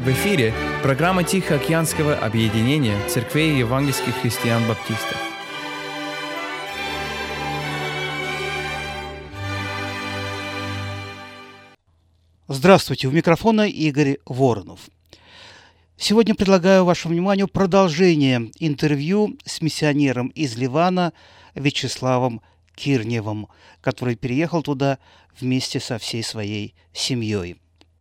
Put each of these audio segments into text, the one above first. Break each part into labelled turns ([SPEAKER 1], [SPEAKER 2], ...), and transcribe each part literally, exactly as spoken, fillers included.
[SPEAKER 1] В эфире программа Тихоокеанского объединения церквей евангельских христиан-баптистов.
[SPEAKER 2] Здравствуйте, у микрофона Игорь Воронов. Сегодня предлагаю вашему вниманию продолжение интервью с миссионером из Ливана Вячеславом Кирневым, который переехал туда вместе со всей своей семьей.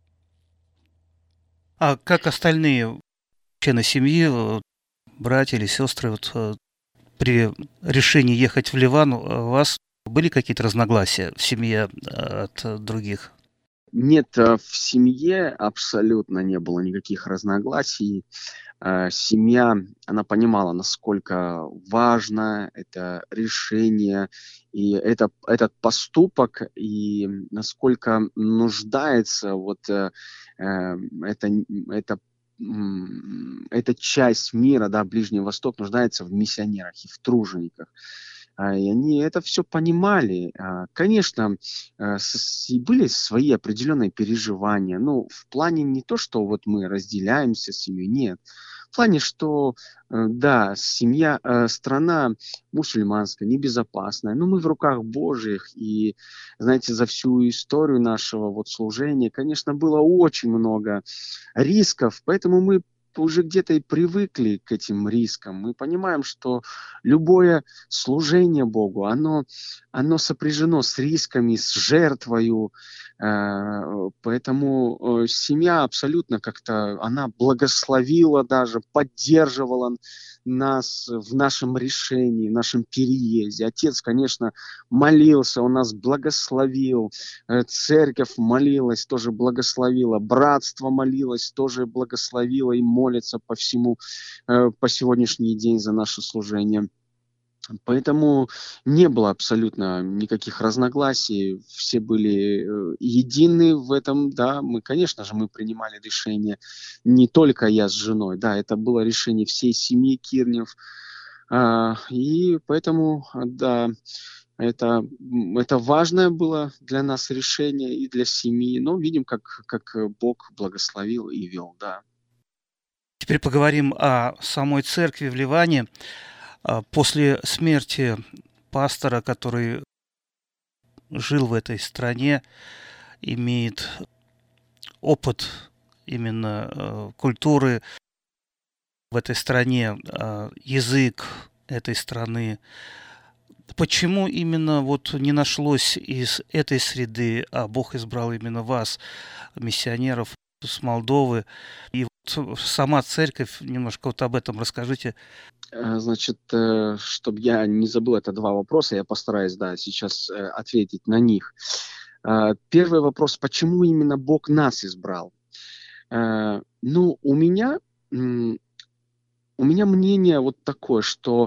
[SPEAKER 2] А как остальные члены семьи, братья или сестры, вот, при решении ехать в Ливан, у вас были какие-то разногласия в семье от других?
[SPEAKER 3] Нет, в семье абсолютно не было никаких разногласий. Семья, она понимала, насколько важно это решение, и это, этот поступок, и насколько нуждается вот э, это, это, эта часть мира, да, Ближний Восток, нуждается в миссионерах и в тружениках. И они это все понимали. Конечно, были свои определенные переживания. Ну, в плане не то, что вот мы разделяемся с семьей, нет. В плане, что, да, семья, страна мусульманская, небезопасная, но мы в руках Божьих. И, знаете, за всю историю нашего вот служения, конечно, было очень много рисков, поэтому мы уже где-то и привыкли к этим рискам. Мы понимаем, что любое служение Богу, оно, оно сопряжено с рисками, с жертвою. Поэтому семья абсолютно как-то, она благословила даже, поддерживала нас в нашем решении, в нашем переезде. Отец, конечно, молился, он нас благословил. Церковь молилась, тоже благословила. Братство молилось, тоже благословило и молится по всему, по сегодняшний день за наше служение. Поэтому не было абсолютно никаких разногласий, все были едины в этом, да, мы, конечно же, мы принимали решение, не только я с женой, да, это было решение всей семьи Кирнев, и поэтому, да, это, это важное было для нас решение и для семьи, но видим, как, как Бог благословил и вел, да.
[SPEAKER 2] Теперь поговорим о самой церкви в Ливане. После смерти пастора, который жил в этой стране, имеет опыт именно культуры в этой стране, язык этой страны. Почему именно вот не нашлось из этой среды, а Бог избрал именно вас, миссионеров с Молдовы, и вот сама церковь, немножко вот об этом расскажите.
[SPEAKER 3] Значит, чтобы я не забыл, это два вопроса, я постараюсь, да, сейчас ответить на них. Первый вопрос, почему именно Бог нас избрал? Ну, у меня, у меня мнение вот такое, что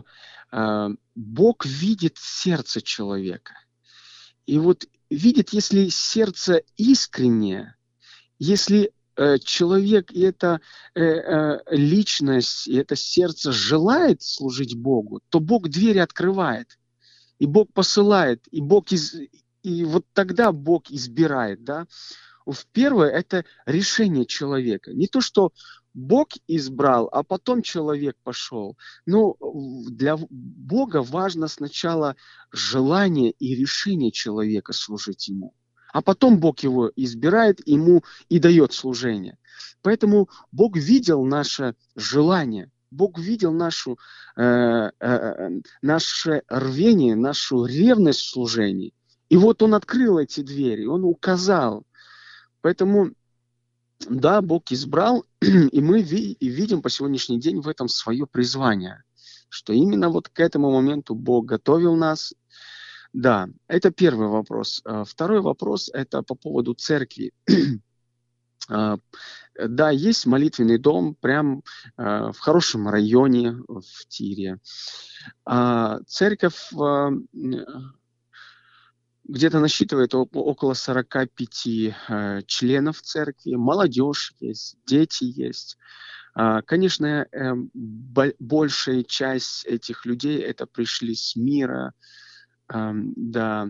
[SPEAKER 3] Бог видит сердце человека. И вот видит, если сердце искреннее, если человек и эта э, э, личность, и это сердце желает служить Богу, то Бог двери открывает, и Бог посылает, и Бог из... и вот тогда Бог избирает, да. В первое это решение человека, не то что Бог избрал, а потом человек пошел. Но для Бога важно сначала желание и решение человека служить Ему. А потом Бог его избирает, ему и дает служение. Поэтому Бог видел наше желание, Бог видел нашу, э, э, наше рвение, нашу ревность в служении. И вот Он открыл эти двери, Он указал. Поэтому, да, Бог избрал, и мы ви- и видим по сегодняшний день в этом свое призвание, что именно вот к этому моменту Бог готовил нас. Да, это первый вопрос. Второй вопрос – это по поводу церкви. Да, есть молитвенный дом прям в хорошем районе в Тире. Церковь где-то насчитывает около сорок пять членов церкви. Молодежь есть, дети есть. Конечно, большая часть этих людей это пришли с мира. Да,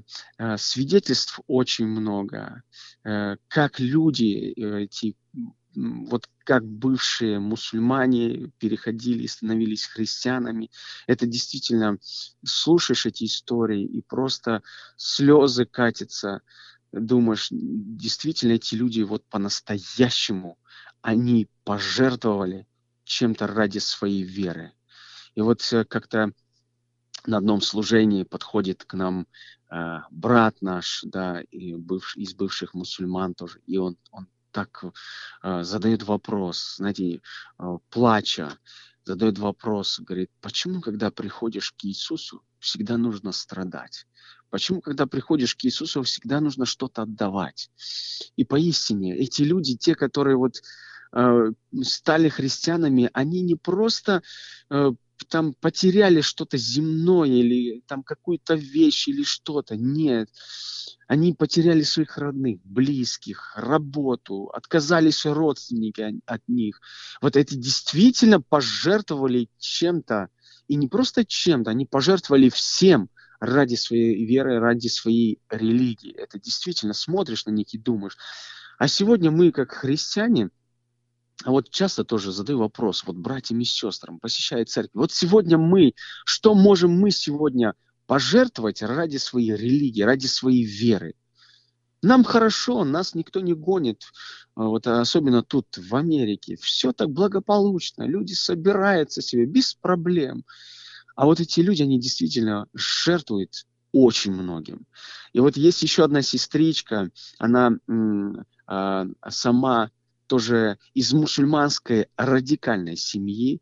[SPEAKER 3] свидетельств очень много, как люди эти, вот как бывшие мусульмане переходили и становились христианами. Это действительно, слушаешь эти истории, и просто слезы катятся. Думаешь, действительно эти люди вот по-настоящему, они пожертвовали чем-то ради своей веры. И вот э, как-то на одном служении подходит к нам э, брат наш, да, и бывш, из бывших мусульман тоже, и он, он так э, задает вопрос, знаете, э, плача, задает вопрос, говорит, почему, когда приходишь к Иисусу, всегда нужно страдать? Почему, когда приходишь к Иисусу, всегда нужно что-то отдавать? И поистине, эти люди, те, которые вот э, стали христианами, они не просто э, там потеряли что-то земное или там какую-то вещь или что-то. Нет. Они потеряли своих родных, близких, работу, отказались родственники от них. Вот эти действительно пожертвовали чем-то. И не просто чем-то, они пожертвовали всем ради своей веры, ради своей религии. Это действительно смотришь на них и думаешь. А сегодня мы, как христиане, а вот часто тоже задаю вопрос, вот братьям и сестрам, посещают церковь. Вот сегодня мы, что можем мы сегодня пожертвовать ради своей религии, ради своей веры? Нам хорошо, нас никто не гонит, вот особенно тут, в Америке. Все так благополучно, люди собираются себе без проблем. А вот эти люди, они действительно жертвуют очень многим. И вот есть еще одна сестричка, она м, а, сама тоже из мусульманской радикальной семьи.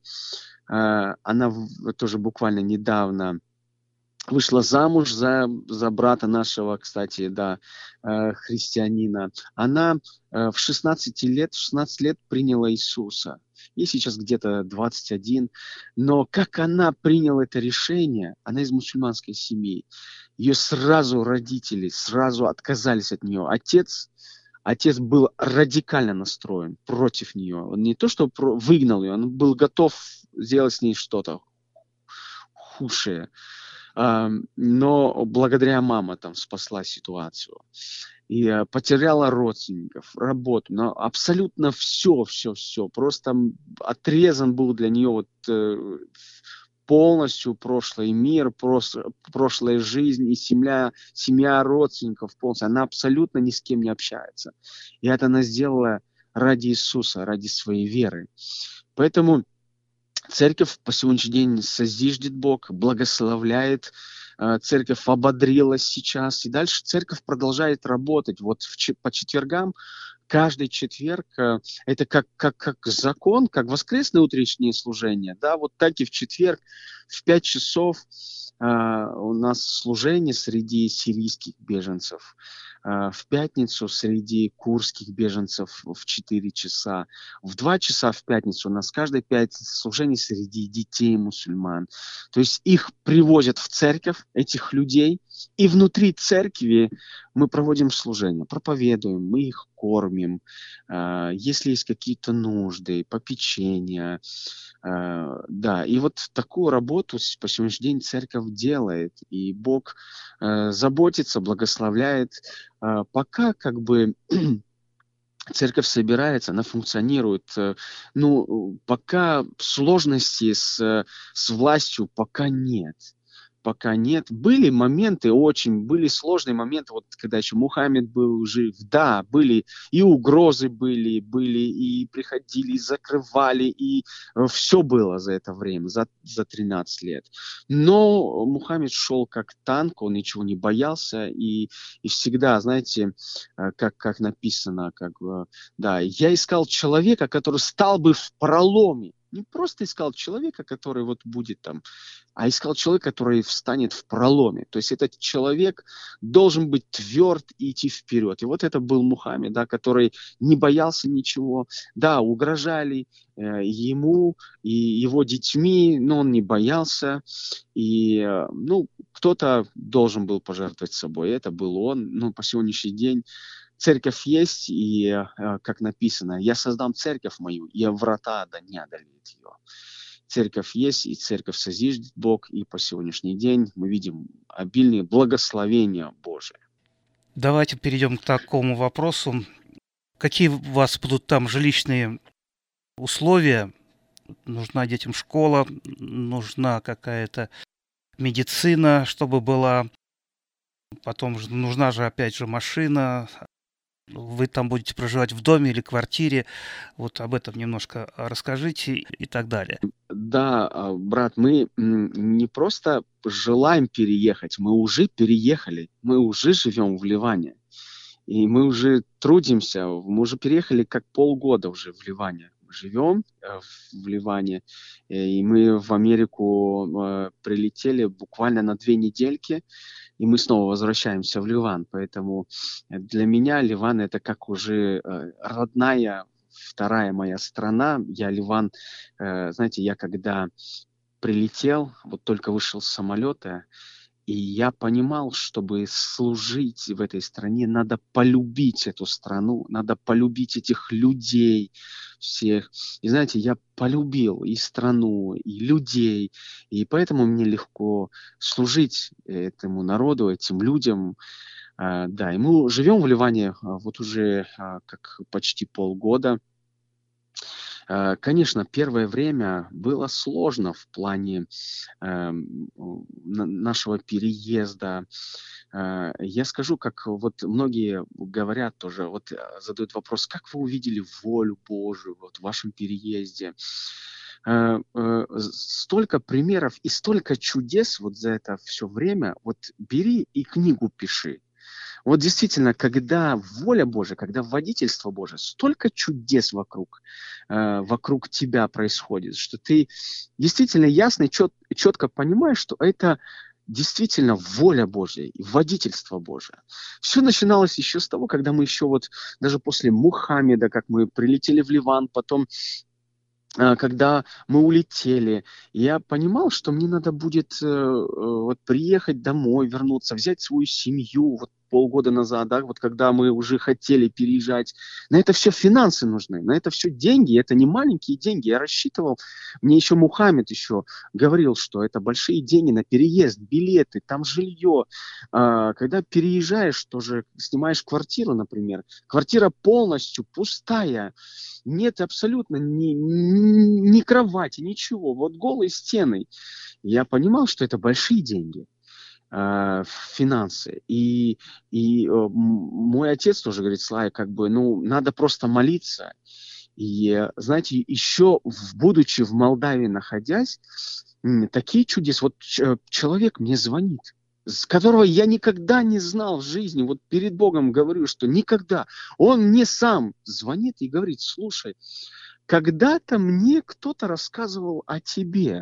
[SPEAKER 3] А, она в, тоже буквально недавно вышла замуж за, за брата нашего, кстати, да, э, христианина. Она э, в шестнадцать лет, в шестнадцать лет приняла Иисуса. Ей сейчас где-то двадцать один. Но как она приняла это решение, она из мусульманской семьи. Ее сразу родители сразу отказались от нее. Отец, отец был радикально настроен против нее. Он не то, что про- выгнал ее, он был готов сделать с ней что-то худшее. А, но благодаря мама там спасла ситуацию. И а, потеряла родственников, работу, но абсолютно все, все, все. Просто м, отрезан был для нее вот э, полностью прошлый мир, прос- прошлая жизнь и семья, семья родственников полностью. Она абсолютно ни с кем не общается. И это она сделала ради Иисуса, ради своей веры. Поэтому церковь по сегодняшний день созиждет Бог, благословляет. Э, Церковь ободрилась сейчас. И дальше церковь продолжает работать. Вот в че- по четвергам, каждый четверг, э, это как, как, как закон, как воскресное утреннее служение. Да, вот так и в четверг в пять часов э, у нас служение среди сирийских беженцев. Э, В пятницу среди курских беженцев в четыре часа. В два часа в пятницу у нас каждая пятница служение среди детей мусульман. То есть их привозят в церковь, этих людей, и внутри церкви мы проводим служение, проповедуем, мы их кормим. Э, Если есть какие-то нужды, попечения, э, да, и вот такую работу с- по сегодняшний день церковь делает, и Бог э, заботится, благословляет, Э, пока как бы церковь собирается, она функционирует. э, Ну, пока сложностей с, э, с властью пока нет. Пока нет. Были моменты очень, были сложные моменты, вот когда еще Мухаммед был жив. Да, были и угрозы были, были и приходили, и закрывали, и все было за это время, за, за тринадцать лет. Но Мухаммед шел как танк, он ничего не боялся, и, и всегда, знаете, э, как, как написано, как бы, да, я искал человека, который стал бы в проломе. Не просто искал человека, который вот будет там, а искал человека, который встанет в проломе. То есть этот человек должен быть тверд и идти вперед. И вот это был Мухаммед, да, который не боялся ничего. Да, угрожали э, ему и его детьми, но он не боялся. И, э, ну, кто-то должен был пожертвовать собой. Это был он. Ну, по сегодняшний день церковь есть, и, э, как написано, я создам церковь мою, и врата ада не одолеют ее. Церковь есть, и церковь созиждет Бог, и по сегодняшний день мы видим обильные благословения Божие.
[SPEAKER 2] Давайте перейдем к такому вопросу. Какие у вас будут там жилищные условия. Нужна детям школа, нужна какая-то медицина, чтобы была. Потом же нужна же опять же машина. Вы там будете проживать в доме или квартире. Вот об этом немножко расскажите и так далее.
[SPEAKER 3] Да, а, брат, мы м, не просто желаем переехать, мы уже переехали, мы уже живем в Ливане. И мы уже трудимся, мы уже переехали как полгода уже в Ливане. Живем э, в Ливане, э, и мы в Америку э, прилетели буквально на две недельки, и мы снова возвращаемся в Ливан. Поэтому для меня Ливан это как уже э, родная вторая моя страна. Я Ливан, э, знаете, я когда прилетел, вот только вышел с самолета, и я понимал, чтобы служить в этой стране, надо полюбить эту страну, надо полюбить этих людей всех. И знаете, я полюбил и страну, и людей, и поэтому мне легко служить этому народу, этим людям. А, да, и мы живем в Ливане а, вот уже а, как почти полгода. Э, Конечно, первое время было сложно в плане эм, на- нашего переезда. Э, Я скажу, как вот многие говорят тоже, вот э, задают вопрос, как вы увидели волю Божию вот в вашем переезде? Э, э, с- Столько примеров и столько чудес вот за это все время. Вот бери и книгу пиши. Вот действительно, когда воля Божия, когда водительство Божие, столько чудес вокруг, э, вокруг тебя происходит, что ты действительно ясно и чет, четко понимаешь, что это действительно воля Божья и водительство Божие. Все начиналось еще с того, когда мы еще вот даже после Мухаммеда, как мы прилетели в Ливан, потом э, когда мы улетели, я понимал, что мне надо будет э, э, вот приехать домой, вернуться, взять свою семью, вот полгода назад, да, вот когда мы уже хотели переезжать. На это все финансы нужны, на это все деньги, это не маленькие деньги. Я рассчитывал, мне еще Мухаммед еще говорил, что это большие деньги на переезд, билеты, там жилье. А, когда переезжаешь, тоже снимаешь квартиру, например, квартира полностью пустая, нет абсолютно ни, ни, ни кровати, ничего. Вот голые стены. Я понимал, что это большие деньги, э, финансы. И, и э, м- мой отец тоже говорит, Славик, как бы, ну, надо просто молиться. И, э, знаете, еще в, будучи в Молдавии находясь, м, такие чудеса. Вот ч- человек мне звонит, с которого я никогда не знал в жизни. Вот перед Богом говорю, что никогда. Он мне сам звонит и говорит, слушай, когда-то мне кто-то рассказывал о тебе.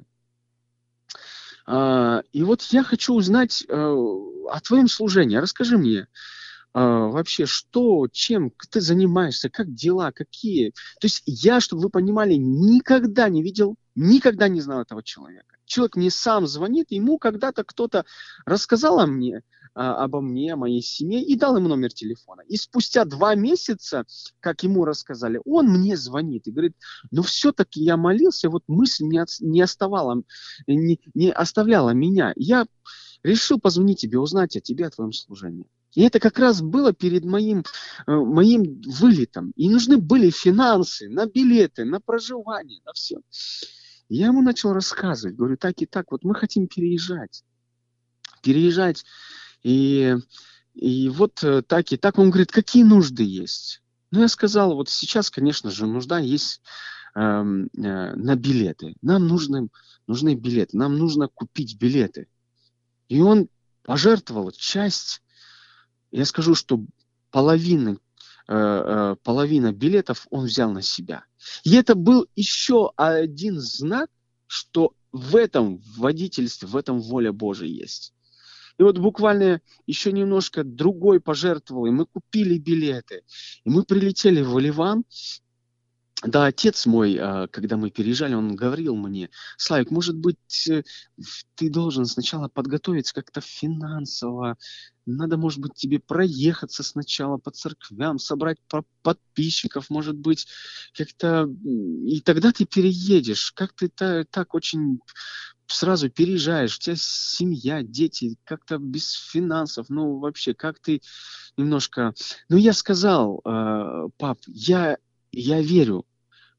[SPEAKER 3] А, и вот я хочу узнать э, о твоем служении. Расскажи мне, а, вообще, что, чем ты занимаешься, как дела, какие. То есть я, чтобы вы понимали, никогда не видел, никогда не знал этого человека. Человек мне сам звонит, ему когда-то кто-то рассказал о мне, а, обо мне, о моей семье и дал ему номер телефона. И спустя два месяца, как ему рассказали, он мне звонит и говорит, ну все-таки я молился, вот мысль не, от- не оставала, не, не оставляла меня. Я решил позвонить тебе, узнать о тебе, о твоем служении. И это как раз было перед моим, э, моим вылетом. И нужны были финансы на билеты, на проживание, на все. Я ему начал рассказывать, говорю, так и так, вот мы хотим переезжать. Переезжать. И, и вот э, так и так. Он говорит, какие нужды есть? Ну, я сказал, вот сейчас, конечно же, нужда есть эм, э, на билеты. Нам нужны, нужны билеты, нам нужно купить билеты. И он пожертвовал часть, я скажу, что половина, э, э, половина билетов он взял на себя. И это был еще один знак, что в этом водительстве, в этом воля Божия есть. И вот буквально еще немножко другой пожертвовал, и мы купили билеты. И мы прилетели в Ливан. Да, отец мой, а, когда мы переезжали, он говорил мне, Славик, может быть, э, в- ты должен сначала подготовиться как-то финансово, надо, может быть, тебе проехаться сначала по церквям, собрать по- подписчиков, может быть, как-то, м, и тогда ты переедешь. Как ты та- так очень сразу переезжаешь, у тебя семья, дети, как-то без финансов, ну, вообще, как ты немножко... Ну, я сказал, э, пап, я, я верю,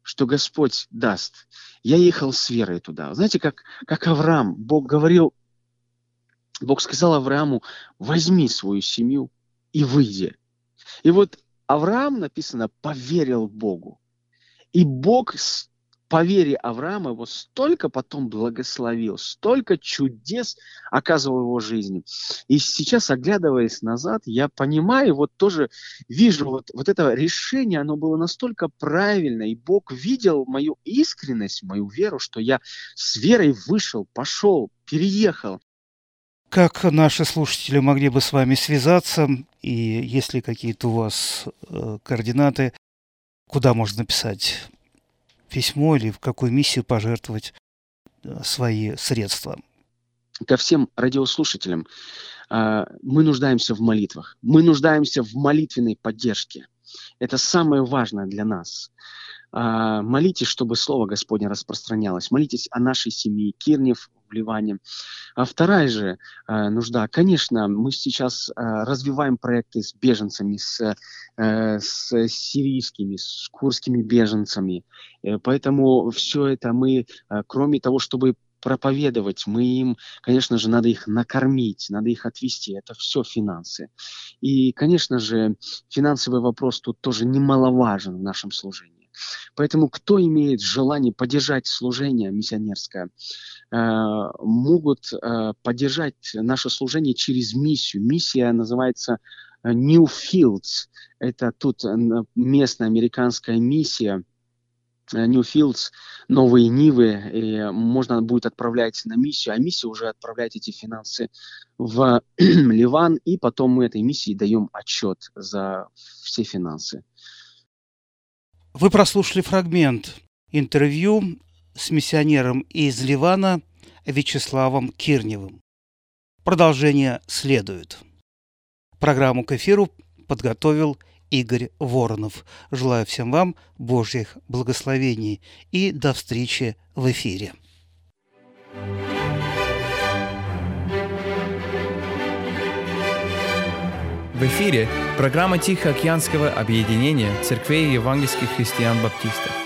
[SPEAKER 3] что Господь даст. Я ехал с верой туда. Знаете, как, как Авраам, Бог говорил, Бог сказал Аврааму: возьми свою семью и выйди. И вот Авраам, написано, поверил Богу. И Бог по вере Авраама его столько потом благословил, столько чудес оказывал в его жизни. И сейчас, оглядываясь назад, я понимаю, вот тоже вижу, вот, вот это решение, оно было настолько правильно, и Бог видел мою искренность, мою веру, что я с верой вышел, пошел, переехал.
[SPEAKER 2] Как наши слушатели могли бы с вами связаться, и есть ли какие-то у вас э, координаты, куда можно написать письмо или в какую миссию пожертвовать э, свои средства?
[SPEAKER 3] Ко всем радиослушателям, э, мы нуждаемся в молитвах, мы нуждаемся в молитвенной поддержке. Это самое важное для нас. Э, молитесь, чтобы Слово Господне распространялось. Молитесь о нашей семье Кирнев в Ливане. А вторая же э, нужда, конечно, мы сейчас э, развиваем проекты с беженцами, с, э, с сирийскими, с курдскими беженцами. Э, поэтому все это мы, э, кроме того, чтобы проповедовать, мы им, конечно же, надо их накормить, надо их отвезти. Это все финансы. И, конечно же, финансовый вопрос тут тоже немаловажен в нашем служении. Поэтому, кто имеет желание поддержать служение миссионерское, э, могут э, поддержать наше служение через миссию. Миссия называется New Fields. Это тут местная американская миссия. New Fields, новые Нивы, и можно будет отправлять на миссию, а миссия уже отправляет эти финансы в Ливан, и потом мы этой миссии даем отчет за все финансы.
[SPEAKER 2] Вы прослушали фрагмент интервью с миссионером из Ливана Вячеславом Кирневым. Продолжение следует. Программу к эфиру подготовил Игорь Воронов. Желаю всем вам Божьих благословений и до встречи в эфире.
[SPEAKER 1] В эфире программа Тихоокеанского объединения церквей евангельских христиан-баптистов.